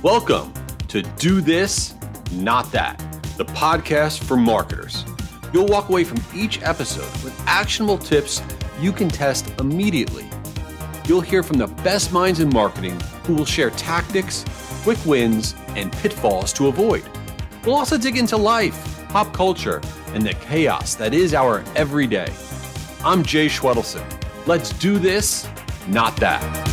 Welcome to Do This, Not That, the podcast for marketers. You'll walk away from each episode with actionable tips you can test immediately. You'll hear from the best minds in marketing who will share tactics, quick wins, and pitfalls to avoid. We'll also dig into life, pop culture, and the chaos that is our everyday. I'm Jay Schwedelson. Let's do this, not that.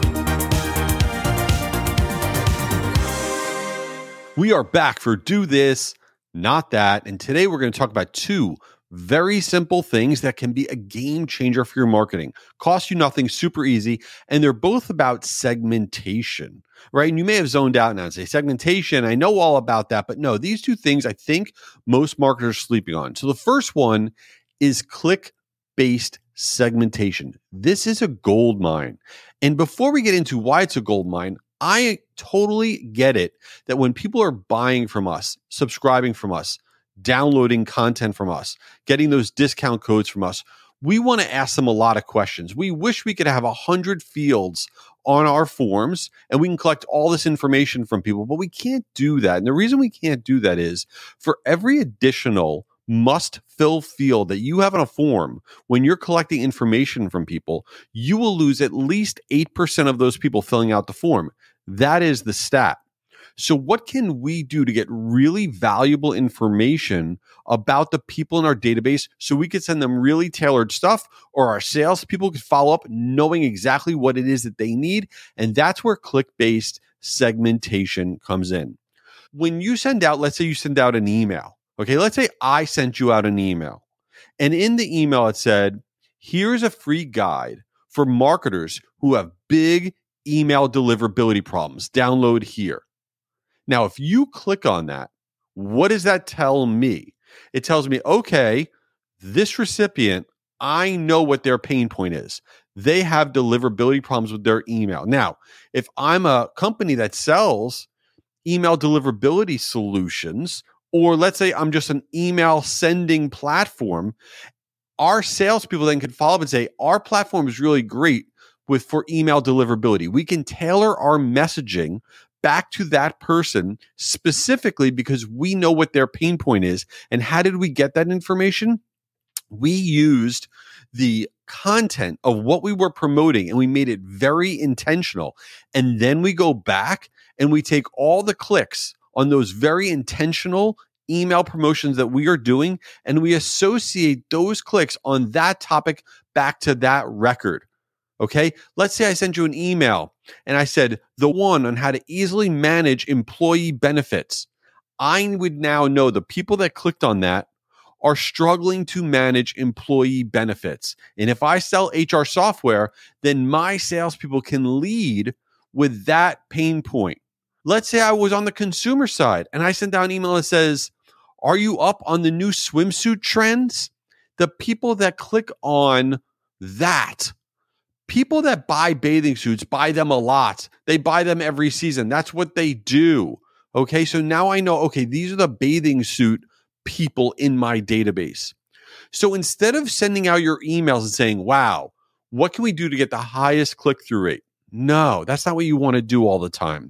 We are back for Do This, Not That, and today we're going to talk about two very simple things that can be a game changer for your marketing. Cost you nothing, super easy, and they're both about segmentation, right? And you may have zoned out now and say, segmentation, I know all about that, but no, these two things I think most marketers are sleeping on. So the first one is click-based segmentation. This is a gold mine. And before we get into why it's a gold mine, I totally get it that when people are buying from us, subscribing from us, downloading content from us, getting those discount codes from us, we want to ask them a lot of questions. We wish we could have 100 fields on our forms and we can collect all this information from people, but we can't do that. And the reason we can't do that is for every additional must-fill field that you have on a form, when you're collecting information from people, you will lose at least 8% of those people filling out the form. That is the stat. So what can we do to get really valuable information about the people in our database so we could send them really tailored stuff, or our salespeople could follow up knowing exactly what it is that they need? And that's where click-based segmentation comes in. When you send out, let's say you send out an email. Okay, let's say I sent you out an email. And in the email it said, here's a free guide for marketers who have big email deliverability problems. Download here. Now, if you click on that, what does that tell me? It tells me, okay, this recipient, I know what their pain point is. They have deliverability problems with their email. Now, if I'm a company that sells email deliverability solutions, or let's say I'm just an email sending platform, our salespeople then could follow up and say, our platform is really great for email deliverability. We can tailor our messaging back to that person specifically because we know what their pain point is. And how did we get that information? We used the content of what we were promoting and we made it very intentional. And then we go back and we take all the clicks on those very intentional email promotions that we are doing, and we associate those clicks on that topic back to that record. Okay, let's say I sent you an email and I said, the one on how to easily manage employee benefits. I would now know the people that clicked on that are struggling to manage employee benefits. And if I sell HR software, then my salespeople can lead with that pain point. Let's say I was on the consumer side and I sent out an email that says, are you up on the new swimsuit trends? The people that click on that, people that buy bathing suits, buy them a lot. They buy them every season. That's what they do. Okay, so now I know, okay, these are the bathing suit people in my database. So instead of sending out your emails and saying, wow, what can we do to get the highest click-through rate? No, that's not what you want to do all the time.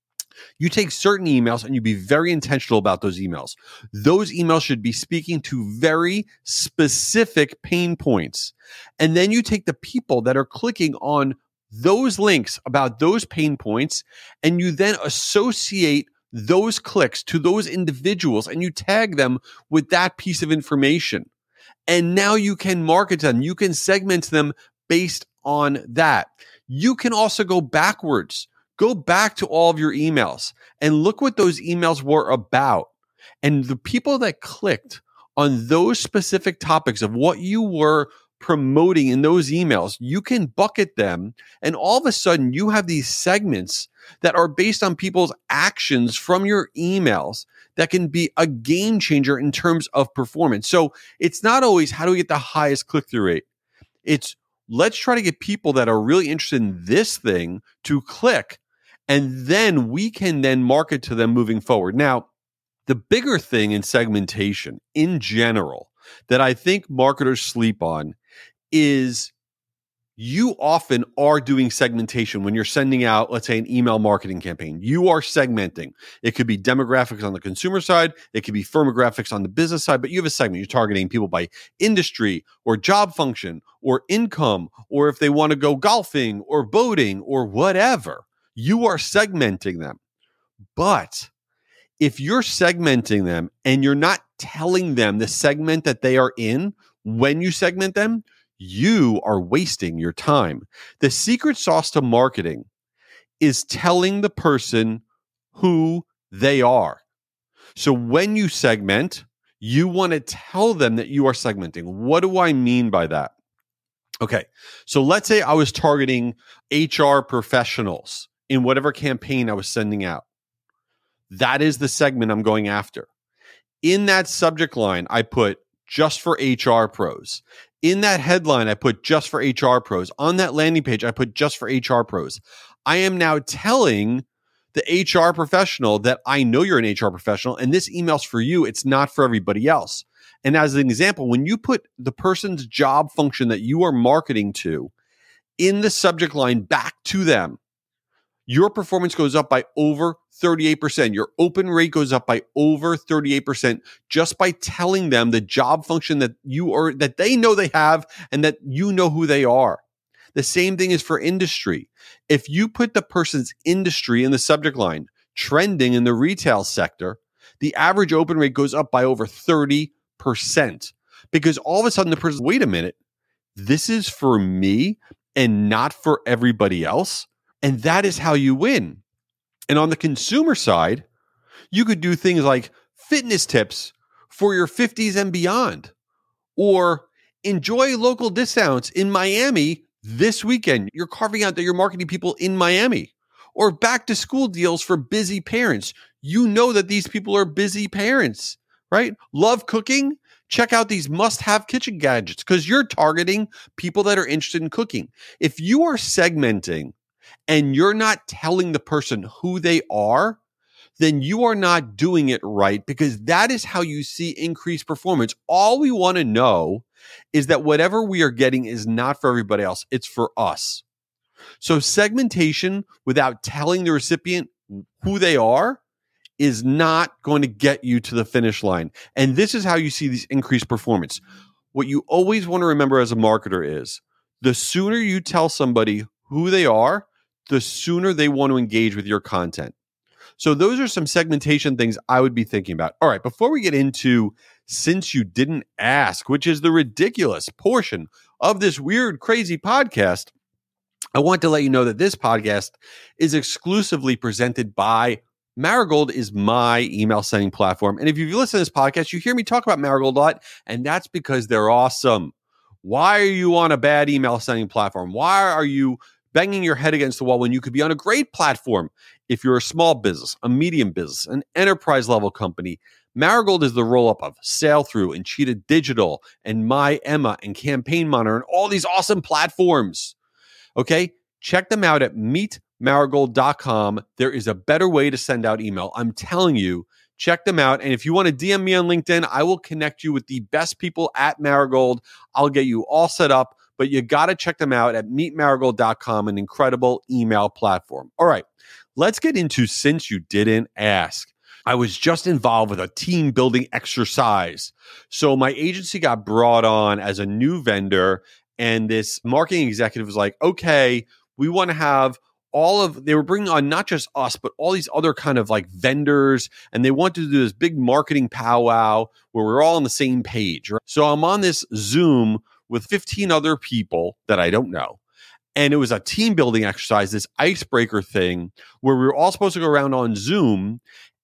You take certain emails and you be very intentional about those emails. Those emails should be speaking to very specific pain points. And then you take the people that are clicking on those links about those pain points, and you then associate those clicks to those individuals and you tag them with that piece of information. And now you can market them. You can segment them based on that. You can also go backwards. Go back to all of your emails and look what those emails were about. And the people that clicked on those specific topics of what you were promoting in those emails, you can bucket them. And all of a sudden, you have these segments that are based on people's actions from your emails that can be a game changer in terms of performance. So it's not always how do we get the highest click-through rate? It's let's try to get people that are really interested in this thing to click. And then we can then market to them moving forward. Now, the bigger thing in segmentation in general that I think marketers sleep on is you often are doing segmentation when you're sending out, let's say, an email marketing campaign. You are segmenting. It could be demographics on the consumer side. It could be firmographics on the business side, but you have a segment. You're targeting people by industry or job function or income, or if they want to go golfing or boating or whatever. You are segmenting them. But if you're segmenting them and you're not telling them the segment that they are in when you segment them, you are wasting your time. The secret sauce to marketing is telling the person who they are. So when you segment, you want to tell them that you are segmenting. What do I mean by that? Okay, so let's say I was targeting HR professionals in whatever campaign I was sending out. That is the segment I'm going after. In that subject line, I put just for HR pros. In that headline, I put just for HR pros. On that landing page, I put just for HR pros. I am now telling the HR professional that I know you're an HR professional and this email's for you. It's not for everybody else. And as an example, when you put the person's job function that you are marketing to in the subject line back to them, your performance goes up by over 38%. Your open rate goes up by over 38% just by telling them the job function that that they know they have and that you know who they are. The same thing is for industry. If you put the person's industry in the subject line, trending in the retail sector, the average open rate goes up by over 30% because all of a sudden the person, wait a minute, this is for me and not for everybody else. And that is how you win. And on the consumer side, you could do things like fitness tips for your 50s and beyond, or enjoy local discounts in Miami this weekend. You're carving out that you're marketing people in Miami, or back to school deals for busy parents. You know that these people are busy parents, right? Love cooking? Check out these must-have kitchen gadgets because you're targeting people that are interested in cooking. If you are segmenting and you're not telling the person who they are, then you are not doing it right because that is how you see increased performance. All we want to know is that whatever we are getting is not for everybody else. It's for us. So segmentation without telling the recipient who they are is not going to get you to the finish line. And this is how you see these increased performance. What you always want to remember as a marketer is the sooner you tell somebody who they are, the sooner they want to engage with your content. So those are some segmentation things I would be thinking about. All right, before we get into Since You Didn't Ask, which is the ridiculous portion of this weird, crazy podcast, I want to let you know that this podcast is exclusively presented by Marigold. Is my email sending platform. And if you've listened to this podcast, you hear me talk about Marigold a lot, and that's because they're awesome. Why are you on a bad email sending platform? Why are you banging your head against the wall when you could be on a great platform? If you're a small business, a medium business, an enterprise level company, Marigold is the roll-up of Sailthrough and Cheetah Digital and My Emma and Campaign Monitor and all these awesome platforms. Okay, check them out at meetmarigold.com. There is a better way to send out email. I'm telling you, check them out. And if you want to DM me on LinkedIn, I will connect you with the best people at Marigold. I'll get you all set up, but you got to check them out at meetmarigold.com, an incredible email platform. All right, let's get into Since You Didn't Ask. I was just involved with a team building exercise. So my agency got brought on as a new vendor, and this marketing executive was like, okay, we want to have they were bringing on not just us, but all these other kind of like vendors. And they wanted to do this big marketing powwow where we're all on the same page. Right? So I'm on this Zoom with 15 other people that I don't know. And it was a team building exercise, this icebreaker thing where we were all supposed to go around on Zoom.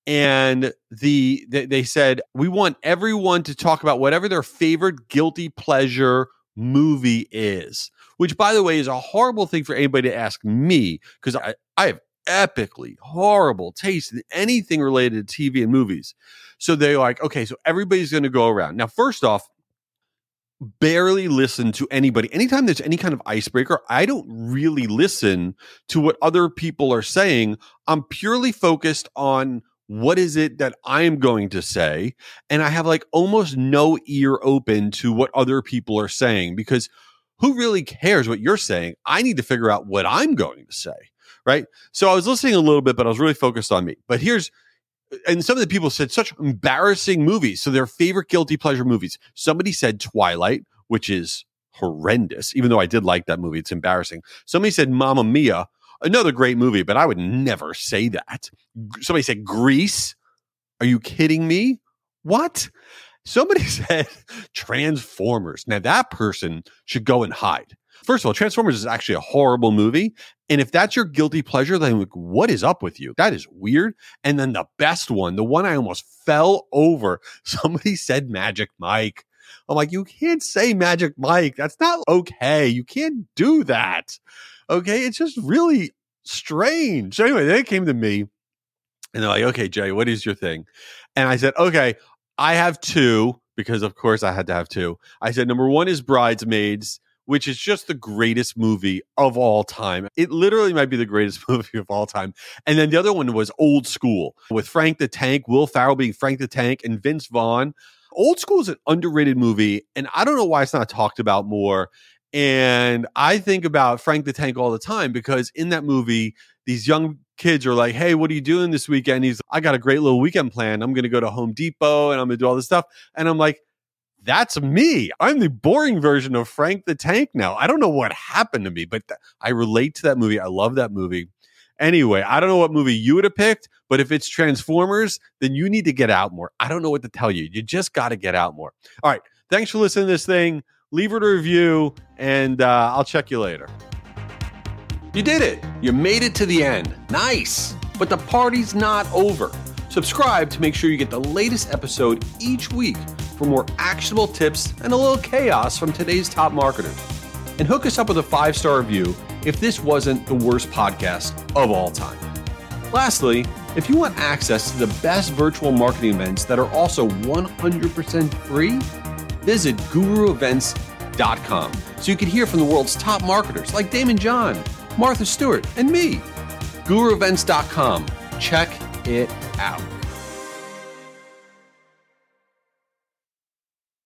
And they said, we want everyone to talk about whatever their favorite guilty pleasure movie is, which, by the way, is a horrible thing for anybody to ask me because I have epically horrible taste in anything related to TV and movies. So they're like, okay, so everybody's going to go around. Now, first off, barely listen to anybody. Anytime there's any kind of icebreaker, I don't really listen to what other people are saying. I'm purely focused on what is it that I'm going to say? And I have like almost no ear open to what other people are saying because who really cares what you're saying? I need to figure out what I'm going to say, right? So I was listening a little bit, but I was really focused on me. But and some of the people said such embarrassing movies. So their favorite guilty pleasure movies. Somebody said Twilight, which is horrendous, even though I did like that movie. It's embarrassing. Somebody said Mamma Mia, another great movie, but I would never say that. Somebody said Grease. Are you kidding me? What? Somebody said Transformers. Now that person should go and hide. First of all, Transformers is actually a horrible movie. And if that's your guilty pleasure, then like, what is up with you? That is weird. And then the best one, the one I almost fell over, somebody said Magic Mike. I'm like, you can't say Magic Mike. That's not okay. You can't do that. Okay. It's just really strange. So anyway, they came to me and they're like, okay, Jay, what is your thing? And I said, okay, I have two, because of course I had to have two. I said, number one is Bridesmaids, which is just the greatest movie of all time. It literally might be the greatest movie of all time. And then the other one was Old School with Frank the Tank, Will Ferrell being Frank the Tank, and Vince Vaughn. Old School is an underrated movie, and I don't know why it's not talked about more. And I think about Frank the Tank all the time because in that movie, these young kids are like, hey, what are you doing this weekend? He's like, I got a great little weekend plan. I'm going to go to Home Depot and I'm going to do all this stuff. And I'm like, that's me. I'm the boring version of Frank the Tank now. I don't know what happened to me, but I relate to that movie. I love that movie. Anyway, I don't know what movie you would have picked, but if it's Transformers, then you need to get out more. I don't know what to tell you. You just got to get out more. All right. Thanks for listening to this thing. Leave it a review, and I'll check you later. You did it. You made it to the end. Nice. But the party's not over. Subscribe to make sure you get the latest episode each week for more actionable tips and a little chaos from today's top marketers. And hook us up with a 5-star review if this wasn't the worst podcast of all time. Lastly, if you want access to the best virtual marketing events that are also 100% free, visit guruevents.com so you can hear from the world's top marketers like Damon John, Martha Stewart, and me. guruevents.com. Check it out.